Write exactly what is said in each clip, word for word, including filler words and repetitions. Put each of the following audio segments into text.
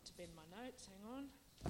to bend my notes, hang on.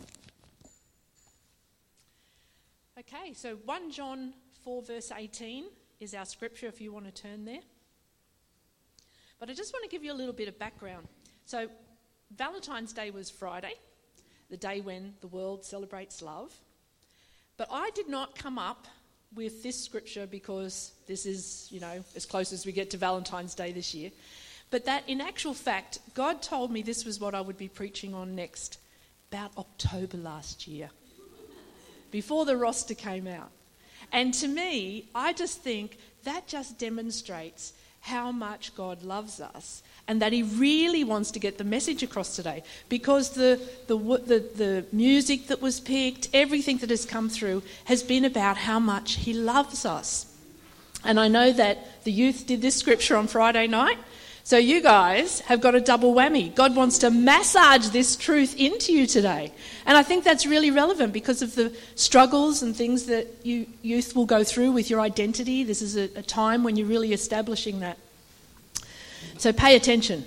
Okay, so First John four verse eighteen is our scripture if you want to turn there. But I just want to give you a little bit of background. So Valentine's Day was Friday, the day when the world celebrates love. But I did not come up with this scripture because this is, you know, as close as we get to Valentine's Day this year. But that in actual fact, God told me this was what I would be preaching on next, about October last year, before the roster came out. And to me, I just think that just demonstrates how much God loves us and that he really wants to get the message across today, because the, the the the music that was picked, everything that has come through has been about how much he loves us. And I know that the youth did this scripture on Friday night, so you guys have got a double whammy. God wants to massage this truth into you today. And I think that's really relevant because of the struggles and things that you youth will go through with your identity. This is a, a time when you're really establishing that. So pay attention.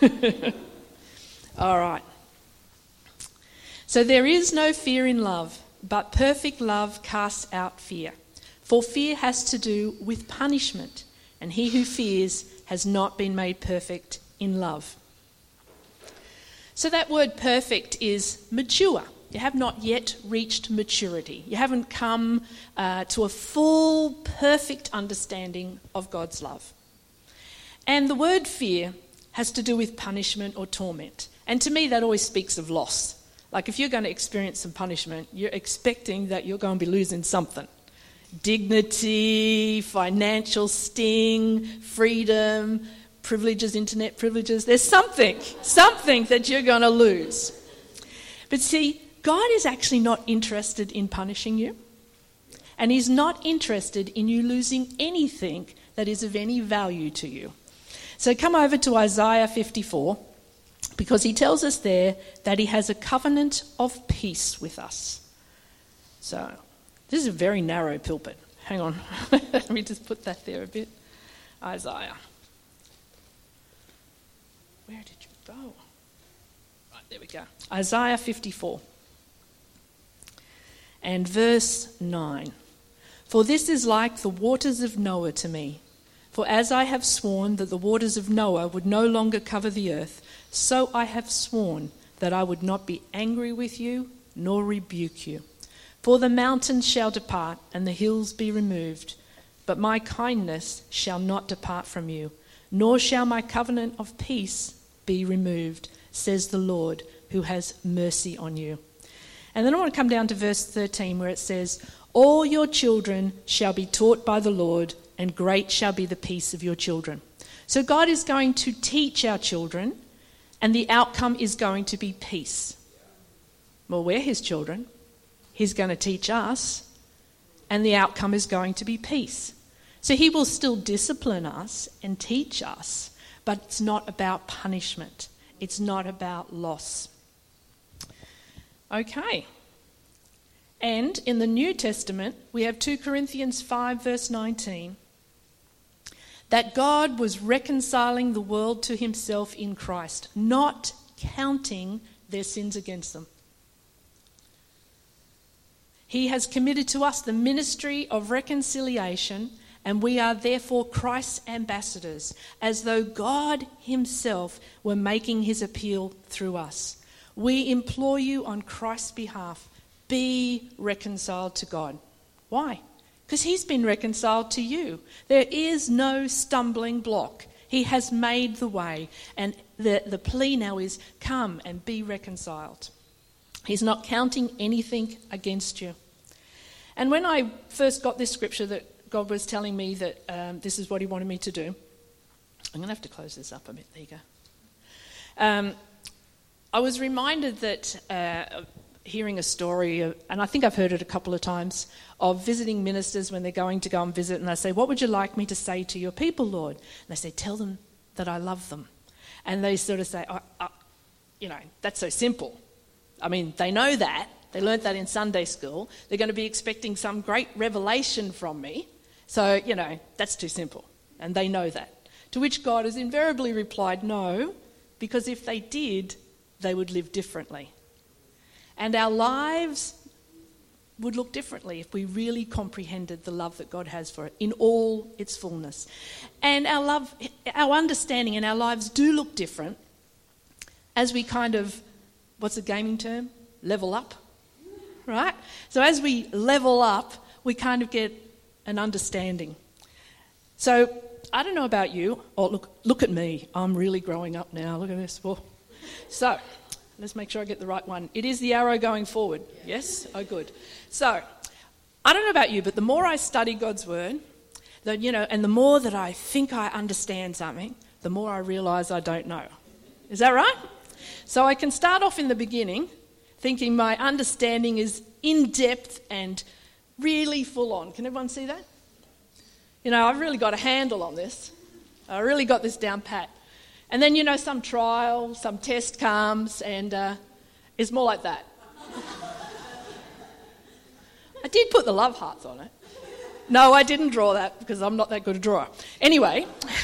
All right. So there is no fear in love, but perfect love casts out fear. For fear has to do with punishment, and he who fears has not been made perfect in love. So that word perfect is mature. You have not yet reached maturity. You haven't come uh, to a full, perfect understanding of God's love. And the word fear has to do with punishment or torment. And to me, that always speaks of loss. Like if you're going to experience some punishment, you're expecting that you're going to be losing something. Dignity, financial sting, freedom, privileges, internet privileges. There's something, something that you're going to lose. But see, God is actually not interested in punishing you. And he's not interested in you losing anything that is of any value to you. So come over to Isaiah fifty-four, because he tells us there that he has a covenant of peace with us. So this is a very narrow pulpit. Hang on. Let me just put that there a bit. Isaiah. Where did you go? Right, there we go. Isaiah fifty-four. And verse nine. For this is like the waters of Noah to me. For as I have sworn that the waters of Noah would no longer cover the earth, so I have sworn that I would not be angry with you, nor rebuke you. For the mountains shall depart, and the hills be removed, but my kindness shall not depart from you, nor shall my covenant of peace be removed, says the Lord, who has mercy on you. And then I want to come down to verse thirteen, where it says, all your children shall be taught by the Lord, and great shall be the peace of your children. So God is going to teach our children, and the outcome is going to be peace. Well, we're his children. He's going to teach us, and the outcome is going to be peace. So he will still discipline us and teach us, but it's not about punishment. It's not about loss. Okay. And in the New Testament, we have Second Corinthians five verse nineteen, that God was reconciling the world to himself in Christ, not counting their sins against them. He has committed to us the ministry of reconciliation, and we are therefore Christ's ambassadors, as though God himself were making his appeal through us. We implore you on Christ's behalf, be reconciled to God. Why? Because he's been reconciled to you. There is no stumbling block. He has made the way, and the, the plea now is come and be reconciled. He's not counting anything against you. And when I first got this scripture that God was telling me that um, this is what he wanted me to do, I'm going to have to close this up a bit. There you go. Um, I was reminded that uh, hearing a story, of, and I think I've heard it a couple of times, of visiting ministers when they're going to go and visit, and they say, what would you like me to say to your people, Lord? And they say, tell them that I love them. And they sort of say, oh, oh, you know, that's so simple. I mean, they know that. They learnt that in Sunday school. They're going to be expecting some great revelation from me. So, you know, that's too simple. And they know that. To which God has invariably replied, no, because if they did, they would live differently. And our lives would look differently if we really comprehended the love that God has for it in all its fullness. And our love, our understanding and our lives do look different as we kind of, what's the gaming term? Level up, right? So as we level up, we kind of get an understanding. So I don't know about you. Oh, look, look at me. I'm really growing up now. Look at this. Whoa. So let's make sure I get the right one. It is the arrow going forward. Yes? Oh, good. So, I don't know about you, but the more I study God's word, the, you know, and the more that I think I understand something, the more I realise I don't know. Is that right? So I can start off in the beginning thinking my understanding is in-depth and really full-on. Can everyone see that? You know, I've really got a handle on this. I really got this down pat. And then, you know, some trial, some test comes, and uh, it's more like that. I did put the love hearts on it. No, I didn't draw that because I'm not that good a drawer. Anyway,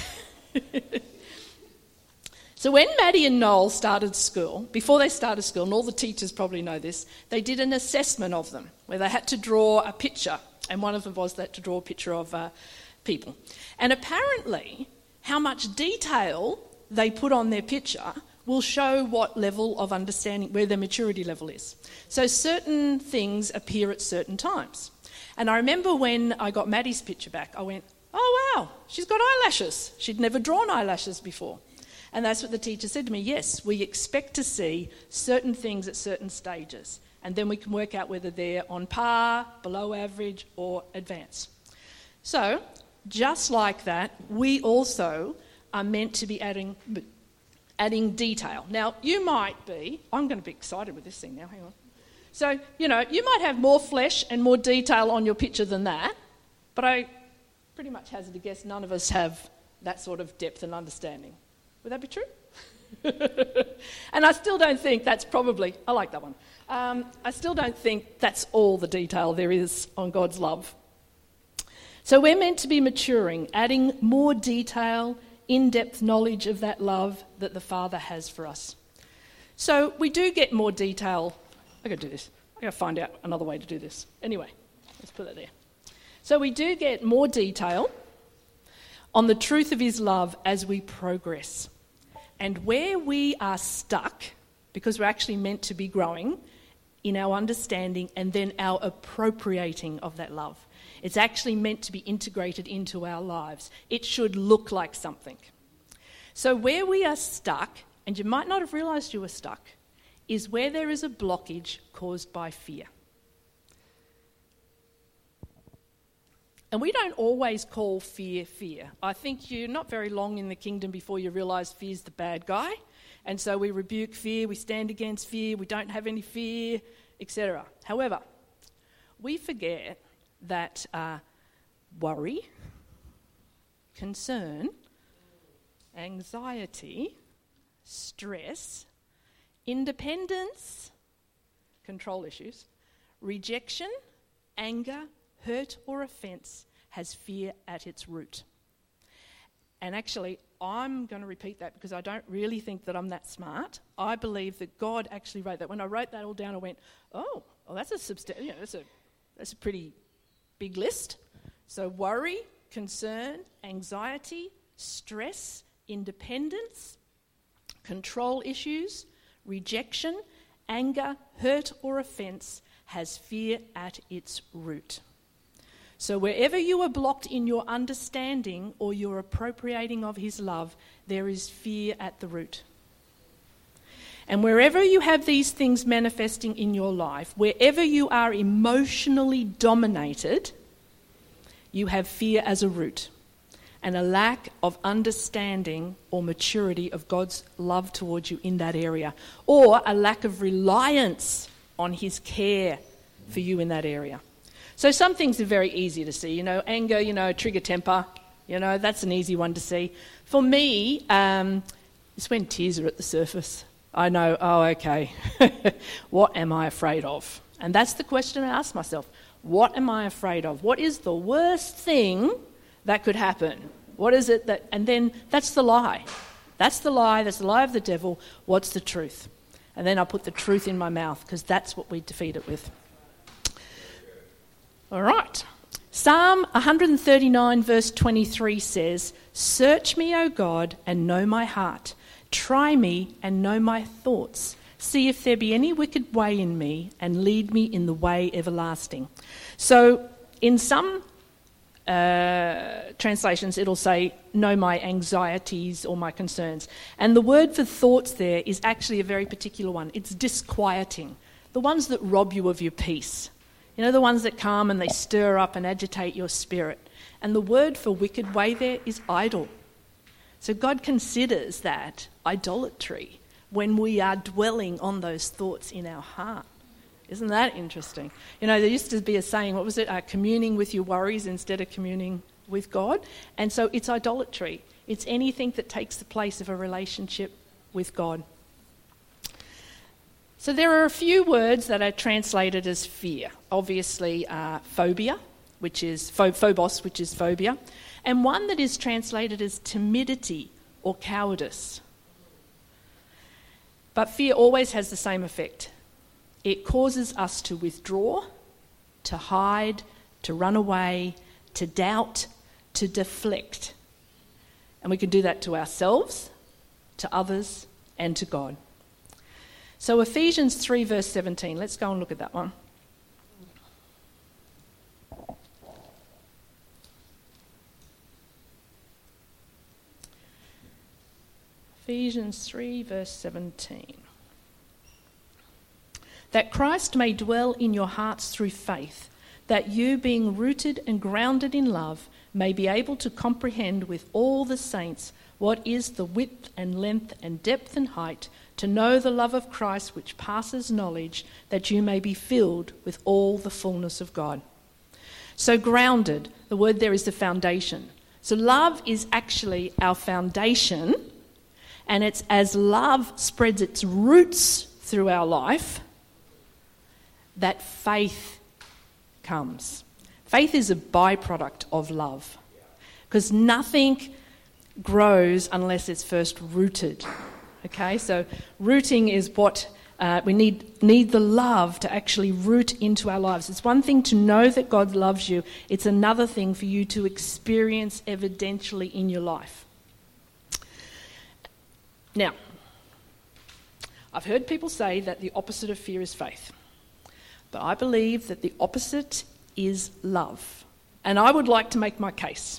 so when Maddie and Noel started school, before they started school, and all the teachers probably know this, they did an assessment of them where they had to draw a picture, and one of them was they had to draw a picture of uh, people. And apparently, how much detail they put on their picture will show what level of understanding, where their maturity level is. So certain things appear at certain times. And I remember when I got Maddie's picture back, I went, oh wow, she's got eyelashes. She'd never drawn eyelashes before. And that's what the teacher said to me. Yes, we expect to see certain things at certain stages. And then we can work out whether they're on par, below average, or advanced. So, just like that, we also are meant to be adding adding detail. Now, you might be, I'm going to be excited with this thing now, hang on. So, you know, you might have more flesh and more detail on your picture than that, but I pretty much hazard a guess none of us have that sort of depth and understanding. Would that be true? And I still don't think that's probably, I like that one, um, I still don't think that's all the detail there is on God's love. So we're meant to be maturing, adding more detail, in-depth knowledge of that love that the Father has for us. So we do get more detail. I've got to do this. I've got to find out another way to do this. Anyway, let's put that there. So we do get more detail on the truth of his love as we progress. And where we are stuck, because we're actually meant to be growing in our understanding and then our appropriating of that love. It's actually meant to be integrated into our lives. It should look like something. So where we are stuck, and you might not have realised you were stuck, is where there is a blockage caused by fear. And we don't always call fear fear. I think you're not very long in the kingdom before you realise fear's the bad guy. And so we rebuke fear, we stand against fear, we don't have any fear, et cetera. However, we forget that uh, worry, concern, anxiety, stress, independence, control issues, rejection, anger, hurt or offence has fear at its root. And actually, I'm going to repeat that because I don't really think that I'm that smart. I believe that God actually wrote that. When I wrote that all down, I went, oh, well, that's a substan- you know, that's a that's a pretty big list. So worry, concern, anxiety, stress, independence, control issues, rejection, anger, hurt or offence has fear at its root. So wherever you are blocked in your understanding or your appropriating of his love, there is fear at the root. And wherever you have these things manifesting in your life, wherever you are emotionally dominated, you have fear as a root and a lack of understanding or maturity of God's love towards you in that area, or a lack of reliance on his care for you in that area. So some things are very easy to see, you know, anger, you know, trigger temper, you know, that's an easy one to see. For me, um, it's when tears are at the surface. I know, oh, okay, what am I afraid of? And that's the question I ask myself. What am I afraid of? What is the worst thing that could happen? What is it that, and then that's the lie. That's the lie, that's the lie of the devil. What's the truth? And then I put the truth in my mouth, because that's what we defeat it with. All right. Psalm one thirty-nine verse twenty-three says, "Search me, O God, and know my heart. Try me and know my thoughts. See if there be any wicked way in me, and lead me in the way everlasting." So in some uh, translations, it'll say, "Know my anxieties or my concerns." And the word for thoughts there is actually a very particular one. It's disquieting. The ones that rob you of your peace. You know, the ones that come and they stir up and agitate your spirit. And the word for wicked way there is idle. So God considers that idolatry when we are dwelling on those thoughts in our heart. Isn't that interesting? You know, there used to be a saying, what was it? Uh, communing with your worries instead of communing with God. And so it's idolatry. It's anything that takes the place of a relationship with God. So there are a few words that are translated as fear. Obviously, uh, phobia, which is pho- phobos, which is phobia, and one that is translated as timidity or cowardice. But fear always has the same effect. It causes us to withdraw, to hide, to run away, to doubt, to deflect. And we can do that to ourselves, to others, and to God. So Ephesians three verse seventeen, let's go and look at that one. Ephesians three verse seventeen. "That Christ may dwell in your hearts through faith, that you, being rooted and grounded in love, may be able to comprehend with all the saints what is the width and length and depth and height, to know the love of Christ which passes knowledge, that you may be filled with all the fullness of God." So grounded, the word there is the foundation. So love is actually our foundation, and it's as love spreads its roots through our life that faith comes. Faith is a byproduct of love, because nothing grows unless it's first rooted. Okay, so rooting is what uh, we need need the love to actually root into our lives. It's one thing to know that God loves you. It's another thing for you to experience evidentially in your life. Now, I've heard people say that the opposite of fear is faith. But I believe that the opposite is love. And I would like to make my case.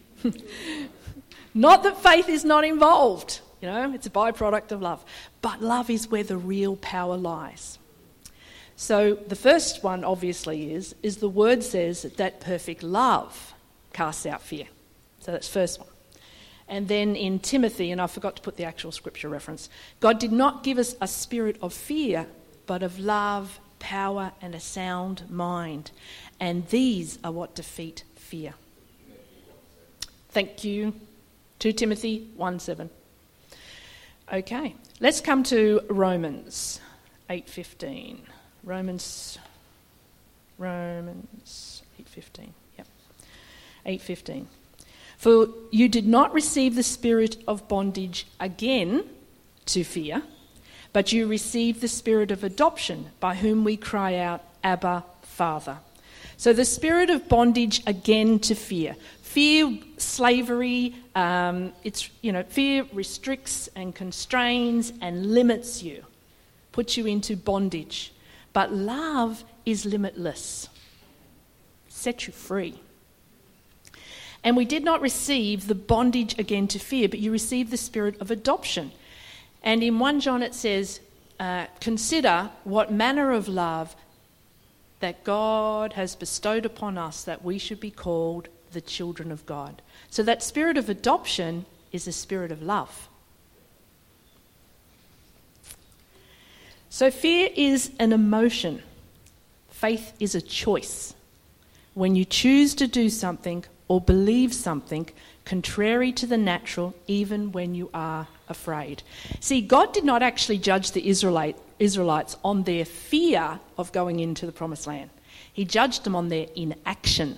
Not that faith is not involved. You know, it's a byproduct of love. But love is where the real power lies. So the first one, obviously, is, is the word says that perfect love casts out fear. So that's the first one. And then in Timothy, and I forgot to put the actual scripture reference, God did not give us a spirit of fear, but of love, power, and a sound mind. And these are what defeat fear. Thank you. Second Timothy one seven. Okay, let's come to Romans eight fifteen. Romans, Romans eight fifteen. Yep, eight fifteen. "For you did not receive the spirit of bondage again to fear, but you received the spirit of adoption, by whom we cry out, Abba, Father." So the spirit of bondage again to fear. Fear, slavery, um, it's, you know, fear restricts and constrains and limits you, puts you into bondage. But love is limitless, sets you free. "And we did not receive the bondage again to fear, but you received the spirit of adoption." And in First John it says, uh, "Consider what manner of love that God has bestowed upon us, that we should be called the children of God." So that spirit of adoption is a spirit of love. So fear is an emotion. Faith is a choice. When you choose to do something or believe something contrary to the natural, even when you are afraid. See, God did not actually judge the Israelite, Israelites on their fear of going into the promised land. He judged them on their inaction.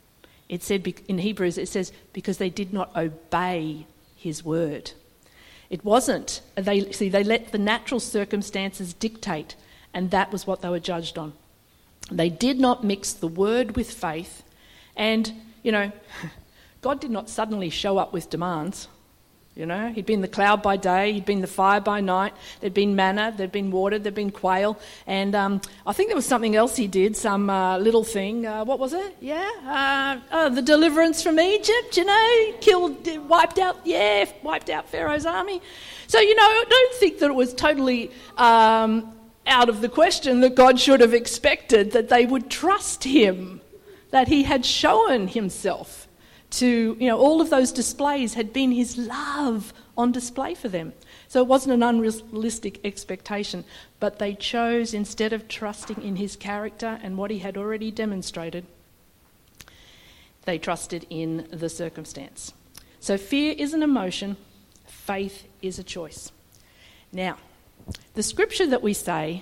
It said in Hebrews, it says, because they did not obey his word. It wasn't. They see, they let the natural circumstances dictate, and that was what they were judged on. They did not mix the word with faith, and, you know, God did not suddenly show up with demands. You know, he'd been the cloud by day, he'd been the fire by night, there'd been manna, there'd been water, there'd been quail, and um, I think there was something else he did, some uh, little thing. Uh, what was it? Yeah, uh, oh, the deliverance from Egypt. You know, killed, wiped out, yeah, wiped out Pharaoh's army. So you know, I don't think that it was totally um, out of the question that God should have expected that they would trust him, that he had shown himself. To, you know, all of those displays had been his love on display for them. So it wasn't an unrealistic expectation, but they chose, instead of trusting in his character and what he had already demonstrated, they trusted in the circumstance. So fear is an emotion, faith is a choice. Now, the scripture that we say,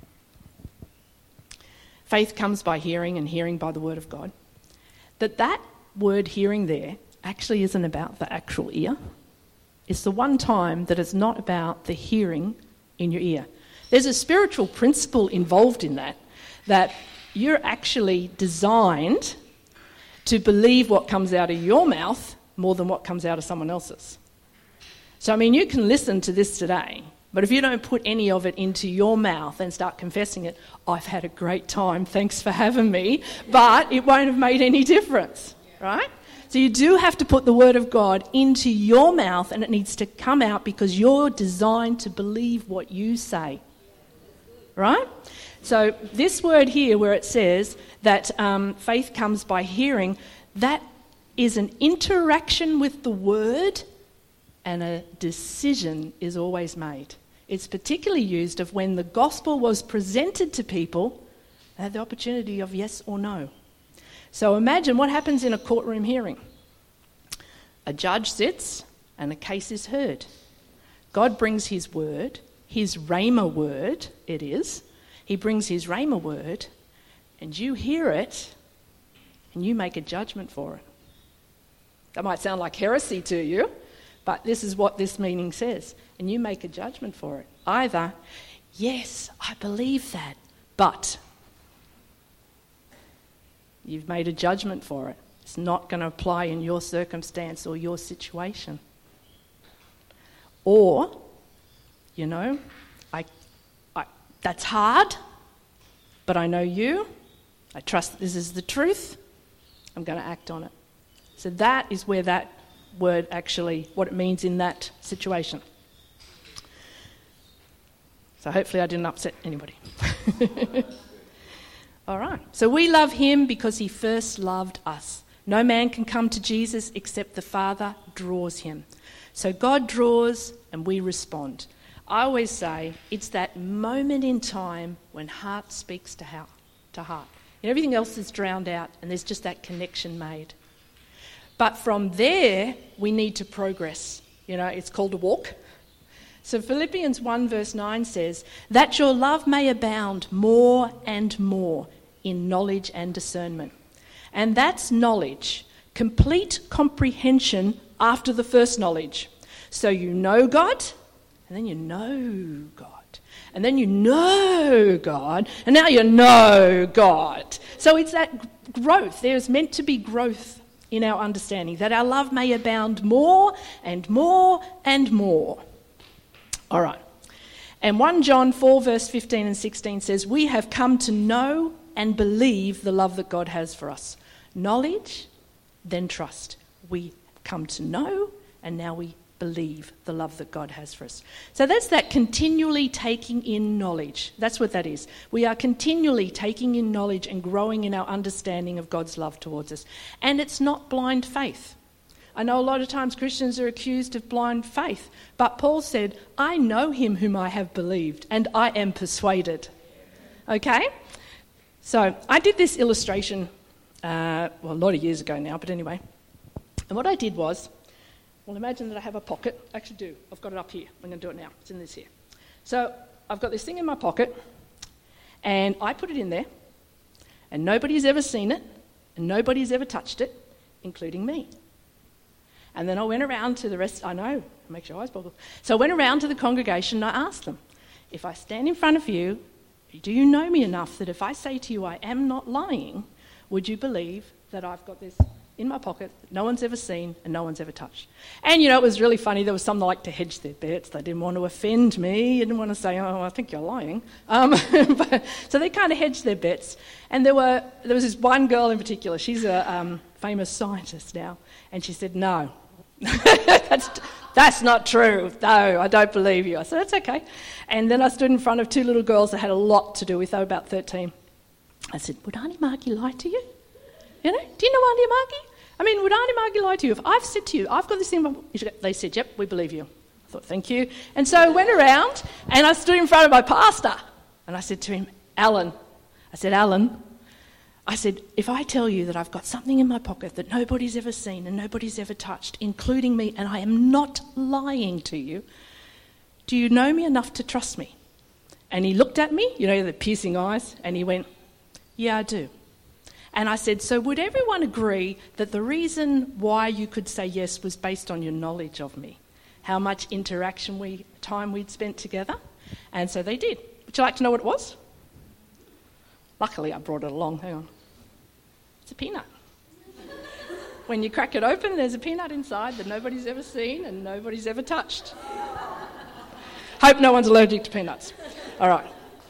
faith comes by hearing and hearing by the word of God, that that word hearing there actually isn't about the actual ear. It's the one time that it's not about the hearing in your ear. There's a spiritual principle involved in that, that you're actually designed to believe what comes out of your mouth more than what comes out of someone else's. So, I mean, you can listen to this today, but if you don't put any of it into your mouth and start confessing it, I've had a great time, thanks for having me, but it won't have made any difference. Right? So you do have to put the word of God into your mouth, and it needs to come out because you're designed to believe what you say. Right? So this word here where it says that um, faith comes by hearing, that is an interaction with the word, and a decision is always made. It's particularly used of when the gospel was presented to people, they had the opportunity of yes or no. So imagine what happens in a courtroom hearing. A judge sits and a case is heard. God brings his word, his rhema word it is. He brings his rhema word, and you hear it and you make a judgment for it. That might sound like heresy to you, but this is what this meaning says. And you make a judgment for it. Either, yes, I believe that, but you've made a judgment for it. It's not going to apply in your circumstance or your situation. Or, you know, I, I, that's hard, but I know you. I trust that this is the truth. I'm going to act on it. So that is where that word actually, what it means in that situation. So hopefully I didn't upset anybody. All right. So we love him because he first loved us. No man can come to Jesus except the Father draws him. So God draws and we respond. I always say it's that moment in time when heart speaks to heart. To heart. And everything else is drowned out and there's just that connection made. But from there, we need to progress. You know, it's called a walk. So Philippians one verse nine says, that your love may abound more and more in knowledge and discernment. And that's knowledge, complete comprehension after the first knowledge. So you know God, and then you know God. And then you know God, and now you know God. So it's that growth. There's meant to be growth in our understanding, that our love may abound more and more and more. All right. And First John four verse fifteen and sixteen says, we have come to know and believe the love that God has for us. Knowledge, then trust. We come to know, and now we believe the love that God has for us. So that's that continually taking in knowledge. That's what that is. We are continually taking in knowledge and growing in our understanding of God's love towards us. And it's not blind faith. I know a lot of times Christians are accused of blind faith, but Paul said, I know him whom I have believed, and I am persuaded. Okay? So I did this illustration, uh, well, a lot of years ago now, but anyway. And what I did was, well, imagine that I have a pocket. I actually do. I've got it up here. I'm going to do it now. It's in this here. So I've got this thing in my pocket, and I put it in there, and nobody's ever seen it, and nobody's ever touched it, including me. And then I went around to the rest. I know, It makes your eyes boggle. So I went around to the congregation and I asked them, if I stand in front of you, do you know me enough that if I say to you I am not lying, would you believe that I've got this in my pocket that no one's ever seen and no one's ever touched? And, you know, it was really funny. There was some that liked to hedge their bets. They didn't want to offend me. They didn't want to say, oh, I think you're lying. Um, but, so they kind of hedged their bets. And there were there was this one girl in particular. She's a um, famous scientist now. And she said, no, that's, that's not true. No, I don't believe you. I said, that's okay. And then I stood in front of two little girls that had a lot to do with. They were about thirteen. I said, would Auntie Margie lie to you? You know, do you know Auntie Margie? I mean, would Auntie Margie lie to you? If I've said to you, I've got this thing, they said, yep, we believe you. I thought, thank you. And so I went around and I stood in front of my pastor and I said to him, Alan, I said, Alan, I said, if I tell you that I've got something in my pocket that nobody's ever seen and nobody's ever touched, including me, and I am not lying to you, do you know me enough to trust me? And he looked at me, you know, the piercing eyes, and he went, yeah, I do. And I said, so would everyone agree that the reason why you could say yes was based on your knowledge of me? How much interaction we, time we'd spent together? And so they did. Would you like to know what it was? Luckily, I brought it along. Hang on. It's a peanut. When you crack it open, there's a peanut inside that nobody's ever seen and nobody's ever touched. Hope no one's allergic to peanuts. All right.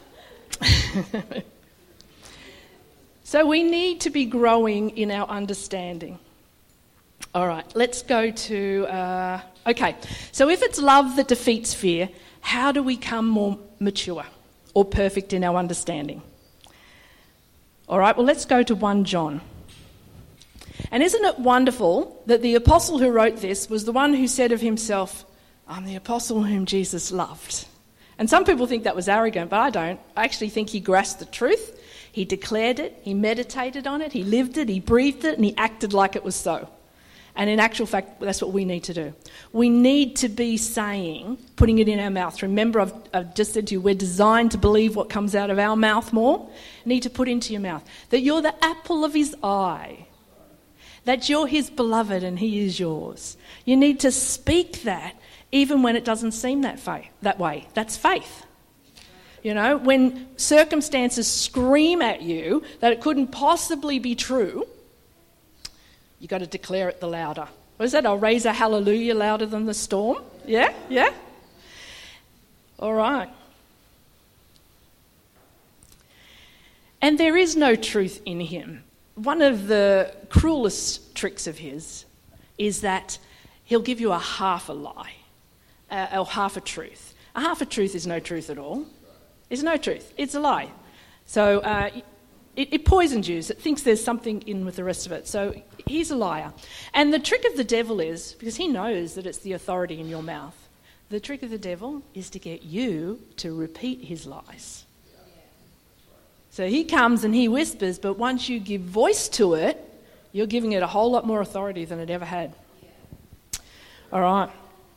So we need to be growing in our understanding. All right, let's go to, uh, okay. So if it's love that defeats fear, how do we become more mature or perfect in our understanding? All right, well, let's go to First John. And isn't it wonderful that the apostle who wrote this was the one who said of himself, I'm the apostle whom Jesus loved. And some people think that was arrogant, but I don't. I actually think he grasped the truth. He declared it, he meditated on it, he lived it, he breathed it, and he acted like it was so. And in actual fact, that's what we need to do. We need to be saying, putting it in our mouth. Remember, I've, I've just said to you, we're designed to believe what comes out of our mouth more. You need to put into your mouth that you're the apple of his eye, that you're his beloved and he is yours. You need to speak that even when it doesn't seem that, fa- that way. That's faith. You know, when circumstances scream at you that it couldn't possibly be true, you got to declare it the louder. What is that? I'll raise a hallelujah louder than the storm. Yeah? Yeah? All right. And there is no truth in him. One of the cruelest tricks of his is that he'll give you a half a lie, uh, or half a truth. A half a truth is no truth at all. It's no truth. It's a lie. So uh, it, it poisons you. It thinks there's something in with the rest of it. So he's a liar. And the trick of the devil is, because he knows that it's the authority in your mouth, the trick of the devil is to get you to repeat his lies. So he comes and he whispers, but once you give voice to it, you're giving it a whole lot more authority than it ever had. All right.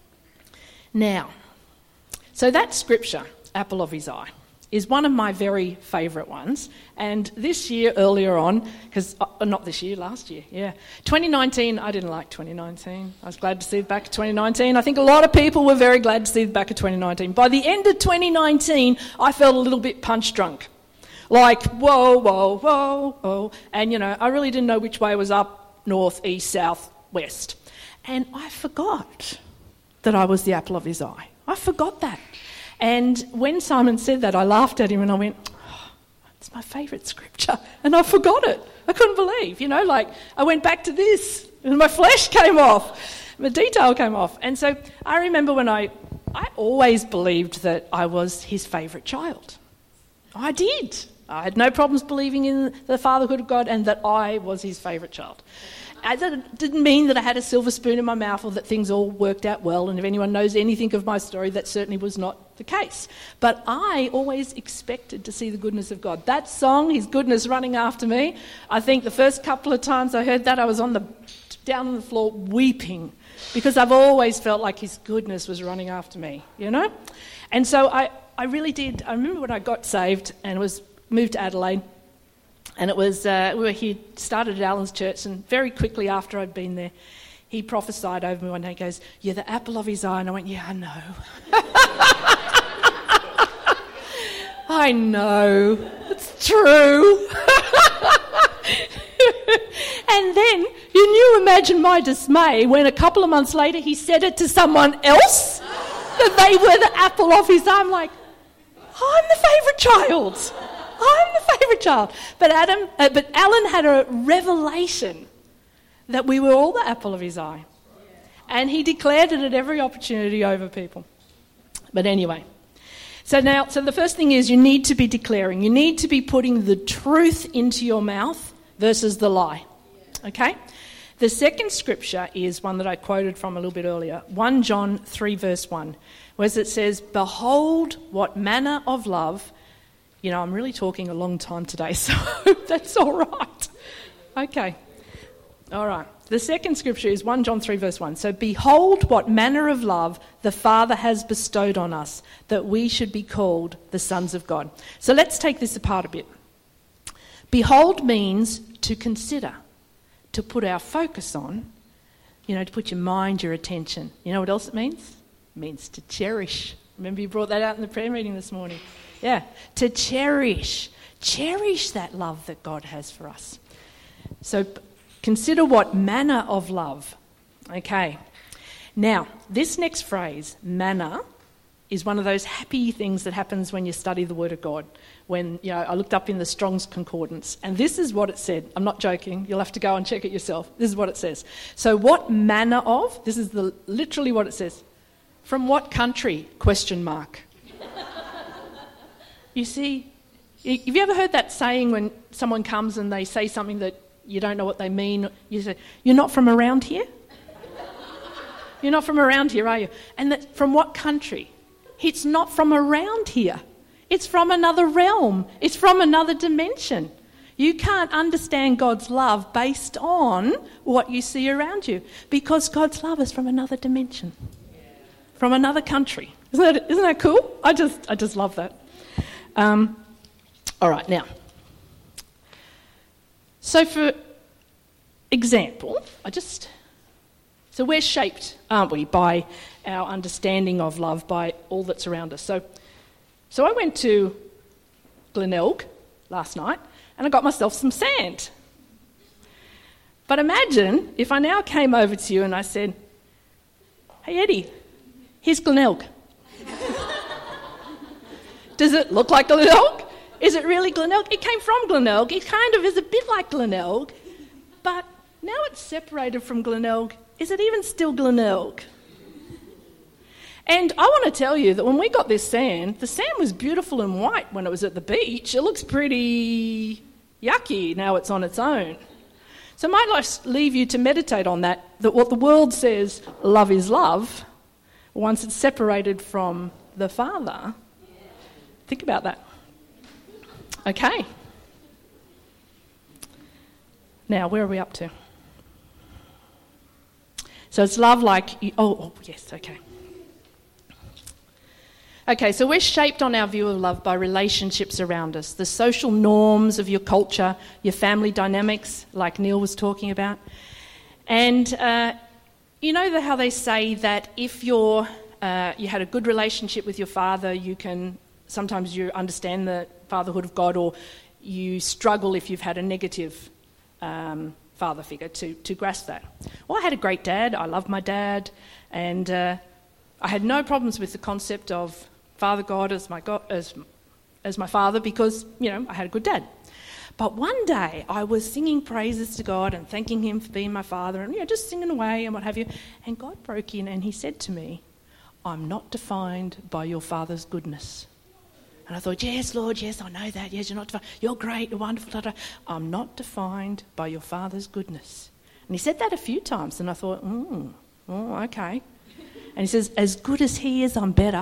Now, so that scripture, apple of his eye, is one of my very favourite ones. And this year, earlier on, because uh, not this year, last year, yeah. twenty nineteen, I didn't like twenty nineteen. I was glad to see it back in twenty nineteen. I think a lot of people were very glad to see it back in twenty nineteen. By the end of twenty nineteen, I felt a little bit punch drunk. Like, whoa, whoa, whoa, whoa. And, you know, I really didn't know which way was up, north, east, south, west. And I forgot that I was the apple of his eye. I forgot that. And when Simon said that, I laughed at him and I went, oh, it's my favourite scripture. And I forgot it. I couldn't believe, you know, like I went back to this and my flesh came off. The detail came off. And so I remember when I, I always believed that I was his favourite child. I did. I had no problems believing in the fatherhood of God and that I was his favourite child. It didn't mean that I had a silver spoon in my mouth or that things all worked out well, and if anyone knows anything of my story, that certainly was not the case. But I always expected to see the goodness of God. That song, His Goodness Running After Me, I think the first couple of times I heard that, I was on the down on the floor weeping because I've always felt like His goodness was running after me, you know? And so I, I really did. I remember when I got saved and was moved to Adelaide, and it was, uh, we were here, started at Alan's church, and very quickly after I'd been there, he prophesied over me one day. He goes, "You're the apple of his eye." And I went, "Yeah, I know." I know. It's true. And then, you you imagine my dismay when a couple of months later he said it to someone else, that they were the apple of his eye. I'm like, I'm the favourite child. I'm the favourite child. But Adam, uh, but Alan had a revelation that we were all the apple of his eye. And he declared it at every opportunity over people. But anyway, so now, so the first thing is you need to be declaring. You need to be putting the truth into your mouth versus the lie. Okay? The second scripture is one that I quoted from a little bit earlier, First John three verse one, where it says, "Behold what manner of love," you know, I'm really talking a long time today, so that's all right. Okay. All right. The second scripture is First John three verse one. So, "Behold what manner of love the Father has bestowed on us, that we should be called the sons of God." So let's take this apart a bit. Behold means to consider, to put our focus on, you know, to put your mind, your attention. You know what else it means? It means to cherish. Remember you brought that out in the prayer meeting this morning? Yeah, to cherish. Cherish that love that God has for us. So consider what manner of love. Okay. Now, this next phrase, manner, is one of those happy things that happens when you study the Word of God. When, you know, I looked up in the Strong's Concordance, and this is what it said. I'm not joking. You'll have to go and check it yourself. This is what it says. So what manner of, this is the literally what it says. From what country? Question mark. You see, have you ever heard that saying when someone comes and they say something that you don't know what they mean? You say, "You're not from around here?" You're not from around here, are you? And that, from what country? It's not from around here. It's from another realm. It's from another dimension. You can't understand God's love based on what you see around you, because God's love is from another dimension, from another country. Isn't that, isn't that cool? I just, I just love that. Um, all right, now. So for example, I just... So we're shaped, aren't we, by our understanding of love, by all that's around us. So so I went to Glenelg last night and I got myself some sand. But imagine if I now came over to you and I said, "Hey Eddie, here's Glenelg." Does it look like Glenelg? Is it really Glenelg? It came from Glenelg. It kind of is a bit like Glenelg, but now it's separated from Glenelg. Is it even still Glenelg? And I want to tell you that when we got this sand, the sand was beautiful and white when it was at the beach. It looks pretty yucky now it's on its own. So I might just leave you to meditate on that, that what the world says love is love, once it's separated from the Father. Think about that. Okay. Now, where are we up to? So it's love like... You, oh, oh, yes, okay. Okay, so we're shaped on our view of love by relationships around us, the social norms of your culture, your family dynamics, like Neil was talking about. And uh, you know the, how they say that if you're, uh, you had a good relationship with your father, you can... Sometimes you understand the fatherhood of God, or you struggle if you've had a negative um, father figure to, to grasp that. Well, I had a great dad. I loved my dad. And uh, I had no problems with the concept of Father God as my God, as, as my father, because, you know, I had a good dad. But one day I was singing praises to God and thanking him for being my father and, you know, just singing away and what have you. And God broke in and he said to me, "I'm not defined by your father's goodness." And I thought, "Yes, Lord, yes, I know that. Yes, you're not defined. You're great, you're wonderful. Da, da. I'm not defined by your Father's goodness." And he said that a few times, and I thought, mm, oh, okay. And he says, "As good as he is, I'm better."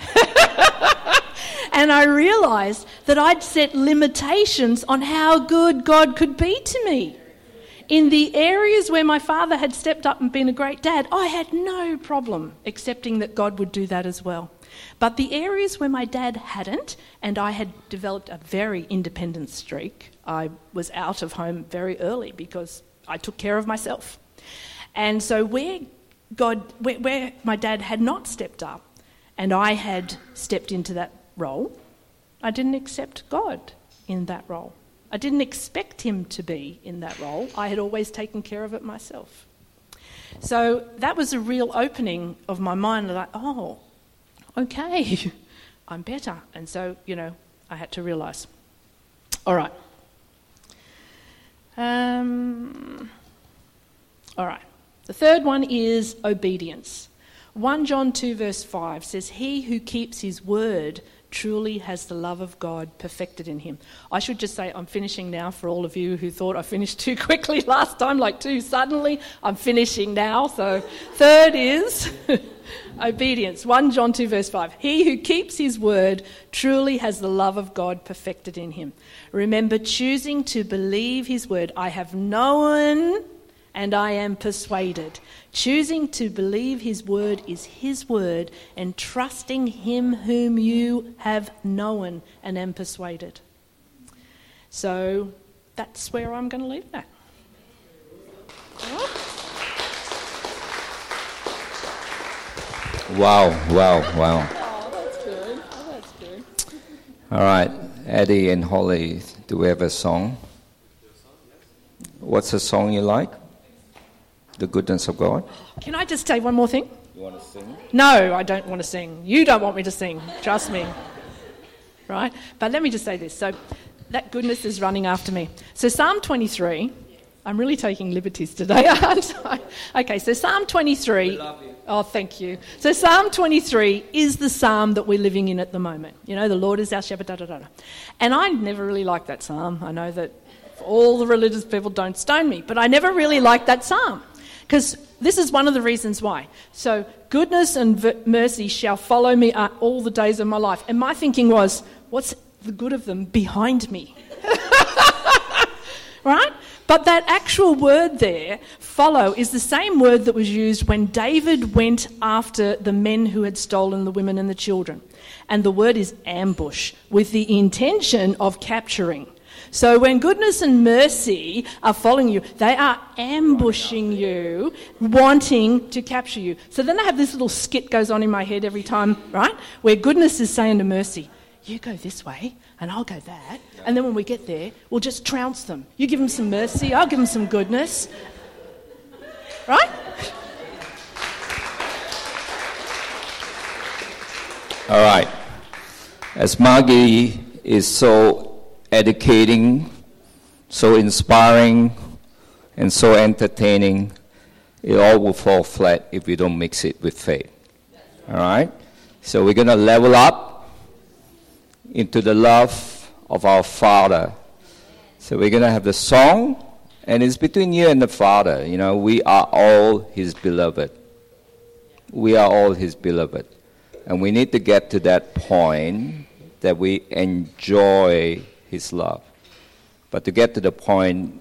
And I realised that I'd set limitations on how good God could be to me. In the areas where my father had stepped up and been a great dad, I had no problem accepting that God would do that as well. But the areas where my dad hadn't, and I had developed a very independent streak, I was out of home very early because I took care of myself. And so where God, where, where my dad had not stepped up and I had stepped into that role, I didn't accept God in that role. I didn't expect him to be in that role. I had always taken care of it myself. So that was a real opening of my mind, like, oh, okay, I'm better. And so, you know, I had to realise. All right. Um, all right. The third one is obedience. First John two verse five says, he who keeps his word truly has the love of God perfected in him. I should just say I'm finishing now for all of you who thought I finished too quickly last time, like too suddenly. I'm finishing now. So third is obedience. First John two verse five. He who keeps his word truly has the love of God perfected in him. Remember choosing to believe his word. I have known and I am persuaded. Choosing to believe his word is his word, and trusting him whom you have known and am persuaded. So that's where I'm going to leave that. Wow, wow, wow. Oh, that's good. Oh, that's good. All right, Eddie and Holly, do we have a song? What's a song you like? The goodness of God. Can I just say one more thing? You want to sing? No, I don't want to sing. You don't want me to sing. Trust me. Right? But let me just say this. So that goodness is running after me. So Psalm twenty-three, I'm really taking liberties today, aren't I? Okay, so Psalm twenty-three. We love you. Oh, thank you. So Psalm twenty-three is the psalm that we're living in at the moment. You know, the Lord is our shepherd, da da da. da. And I never really liked that psalm. I know that all the religious people don't stone me, but I never really liked that psalm. Because this is one of the reasons why. So, goodness and v- mercy shall follow me uh, all the days of my life. And my thinking was, what's the good of them behind me? Right? But that actual word there, follow, is the same word that was used when David went after the men who had stolen the women and the children. And the word is ambush, with the intention of capturing. So when goodness and mercy are following you, they are ambushing you, wanting to capture you. So then I have this little skit goes on in my head every time, right? Where goodness is saying to mercy, you go this way and I'll go that. And then when we get there, we'll just trounce them. You give them some mercy, I'll give them some goodness. Right? All right. As Margie is so educating, so inspiring, and so entertaining, it all will fall flat if we don't mix it with faith. All right? So we're going to level up into the love of our Father. So we're going to have the song, and it's between you and the Father. You know, we are all His beloved. We are all His beloved. And we need to get to that point that we enjoy His love. But to get to the point